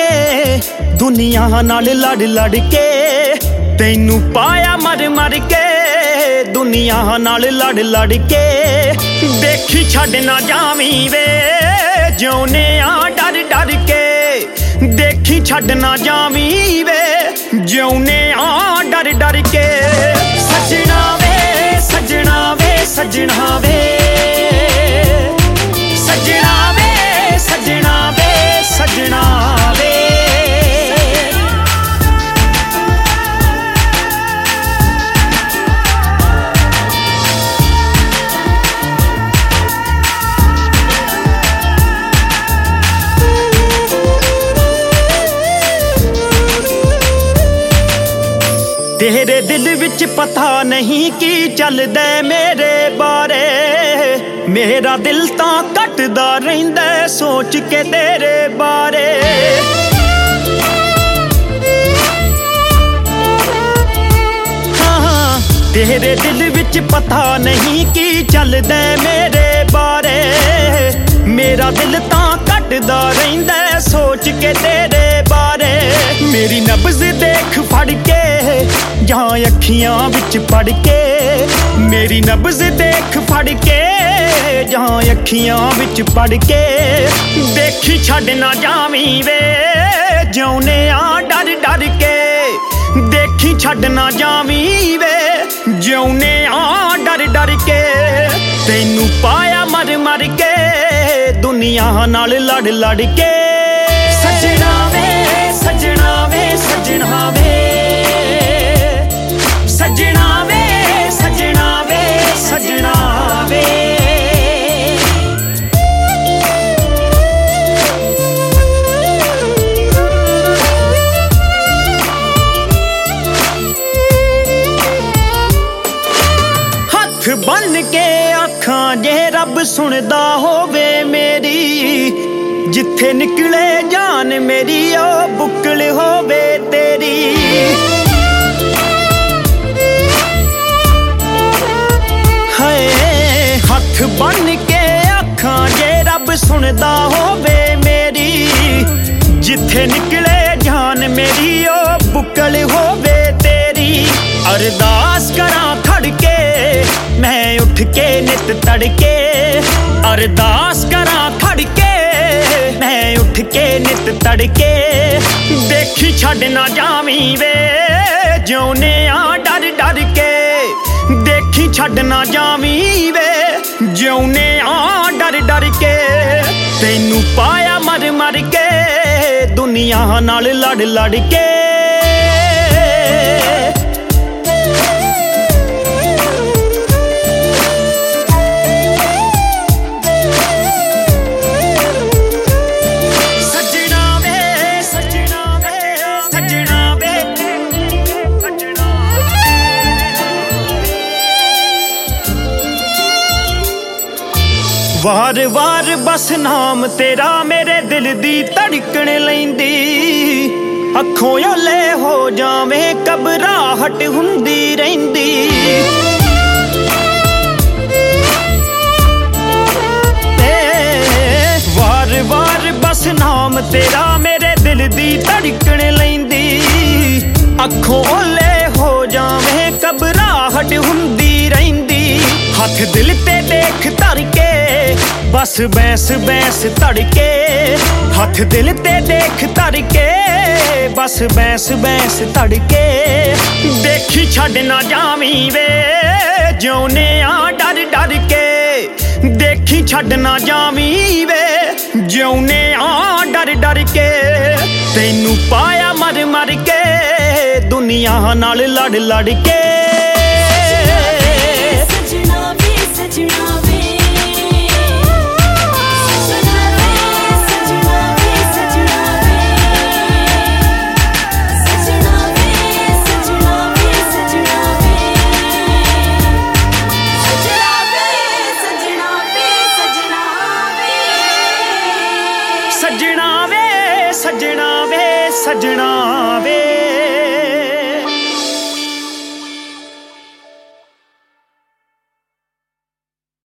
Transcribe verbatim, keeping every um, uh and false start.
के दुनिया नाल लड़ लड़ के तैनू पाया मर मर के दुनिया नाल लड़ लड़ के देखी छड़ ना जावी वे जिउने आ डर डर के देखी छड़ ना जावी वे जिउने आ डर डर के सजना वे सजना वे सजना वे सजना वे सजना वे सजना वे तेरे दिल विच पता नहीं की चलदा मेरे बारे मेरा दिल तां कटदा रहिंदा सोच के तेरे बारे हाँ तेरे दिल विच पता नहीं की चलदा मेरे बारे मेरा दिल तां कटदा रहिंदा सोच के तेरे बारे मेरी नब्ज़ देख फड़ के जहाँ अखियां विच पड़ के मेरी नब्ज़ देख फड़ के जहाँ अखियां विच पड़ के देखी छड़ ना जावी वे जिउने आ डर डर के देखी छड़ ना जावी वे जिउने आ डर डर के तैनू पाया मर मर के दुनिया नाल लड़ लड़ के सजना वे सजना वे सजना वे सजना वे सजना वे सजना वे हथ बन के आखां जे रब सुनदा होवे मेरी जिथे निकले जान मेरी ओ बुकल होवे तेरी हाय हथ बन के आखां जे रब सुनदा होवे मेरी जिथे निकले जान मेरी ओ बुकल होवे तेरी अरदास करां खड़ के मैं उठ के नित तड़के अरदास करां खड़ के मैं उठ के नित तड़के देखी छड़ ना जावी वे जिउने आ डर डर के देखी छड़ ना जावी वे जिउने आ डर डर के तैनू पाया मर मर के दुनिया नाल लड़ लड़ के वार वार बस नाम तेरा मेरे दिल दी धड़कन लैंदी अखों ओले हो जावें घबराहट हुंदी रहिंदी वार वार बस नाम तेरा मेरे दिल दी धड़कन लैंदी अखों ओले हो जावें घबराहट हुंदी रहिंदी हथ दिल ते देख धर के बस बैंस बैंस धड़के हथ दिल ते देख धर के बस बैंस बैंस धड़के देखी छड़ ना जावी वे जिउने आ डर डर के देखी छड़ ना जावी वे जिउने आ डर डर के तैनू पाया मर मर के दुनिया नाल लड़ लड़ के सजना वे सजना वे सजना वे सजना वे